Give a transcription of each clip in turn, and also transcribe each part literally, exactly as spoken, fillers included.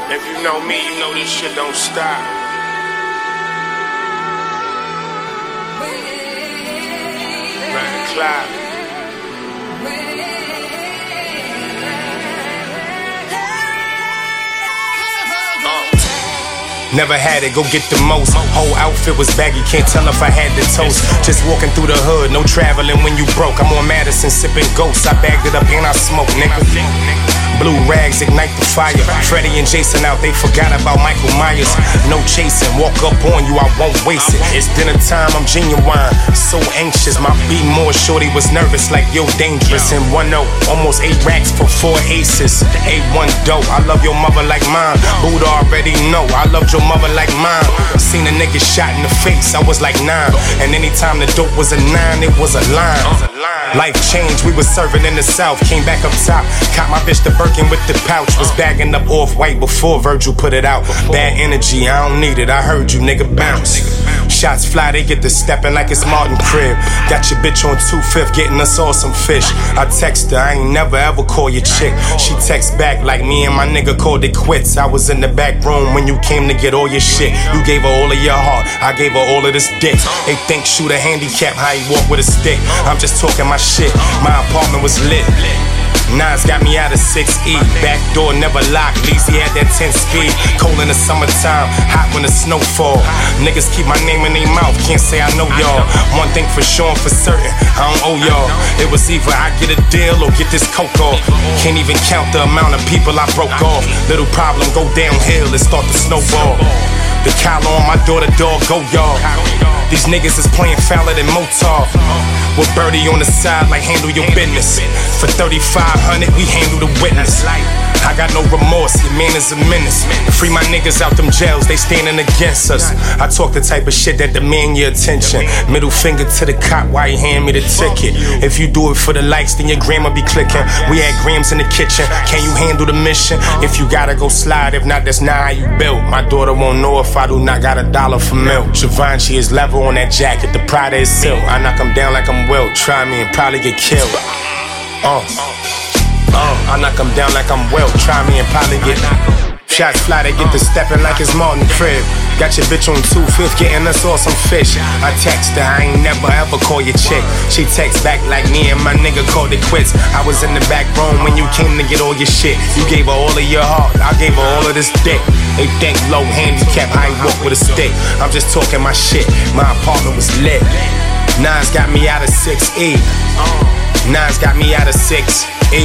If you know me, you know this shit don't stop. Ryan Clyde. Never had it, go get the most. Whole outfit was baggy, can't tell if I had the toast. Just walking through the hood, no traveling when you broke. I'm on Madison sipping ghosts, I bagged it up and I smoke, nigga. Blue rags ignite the fire. Freddie and Jason out, they forgot about Michael Myers. No chasing, walk up on you, I won't waste it. It's dinner time, I'm genuine, so anxious. My beat more shorty was nervous, like yo dangerous. And one oh, almost eight racks for four aces. A one dope, I love your mother like mine. Buddha already know, I loved your mother like mine. Seen a nigga shot in the face, I was like nine. And anytime the dope was a nine, it was a line. Life changed, we was serving in the South. Came back up top, caught my bitch the Birkin with the pouch. Was bagging up off-white before Virgil put it out. Bad energy, I don't need it, I heard you, nigga, bounce. Shots fly, they get to stepping like it's Martin Crib. Got your bitch on two fifth, getting us all some fish. I text her, I ain't never ever call your chick. She text back like me and my nigga called it quits. I was in the back room when you came to get all your shit. You gave her all of your heart, I gave her all of this dick. They think shoot a handicap, how he walk with a stick. I'm just talking my shit, my apartment was lit. Nas got me out of six E, back door never locked, Leezy had that ten speed. Cold in the summertime, hot when the snow fall. Niggas keep my name in their mouth, can't say I know y'all. One thing for sure and for certain, I don't owe y'all. It was either I get a deal or get this coke off. Can't even count the amount of people I broke off. Little problem go downhill and start to snowball. The collar on my daughter dog, go y'all. These niggas is playing fouler than Motar. With Birdie on the side like handle your business. For thirty-five hundred, we handle the witness. I got no remorse, your man is a menace. Free my niggas out them jails, they standing against us. I talk the type of shit that demand your attention. Middle finger to the cop, why he hand me the ticket? If you do it for the likes, then your grandma be clicking. We had grams in the kitchen, can you handle the mission? If you gotta go slide, if not, that's not how you built. My daughter won't know if I do not got a dollar for milk. Givenchy is level on that jacket, the Prada is silk. I knock him down like I'm Wilt, try me and probably get killed. Uh. Uh, I knock him down like I'm Wilt, try me and probably get. Shots fly, they get to stepping like it's Martin Crib. Got your bitch on two fifth, getting us all some fish. I text her, I ain't never ever call your chick. She text back like me and my nigga called it quits. I was in the back room when you came to get all your shit. You gave her all of your heart, I gave her all of this dick. They think low handicap, I ain't walk with a stick. I'm just talking my shit, my apartment was lit. Nas got me out of six E. Nas got me out of six E.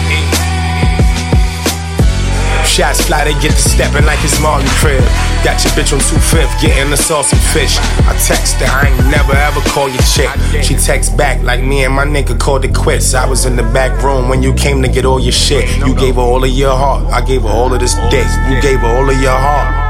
Shots fly, they get to stepping like it's Martin Crib. Got your bitch on two fifth, getting us all some fish. I text her, I ain't never ever call your chick. She text back like me and my nigga called it quits. I was in the back room when you came to get all your shit. You gave her all of your heart, I gave her all of this dick. You gave her all of your heart.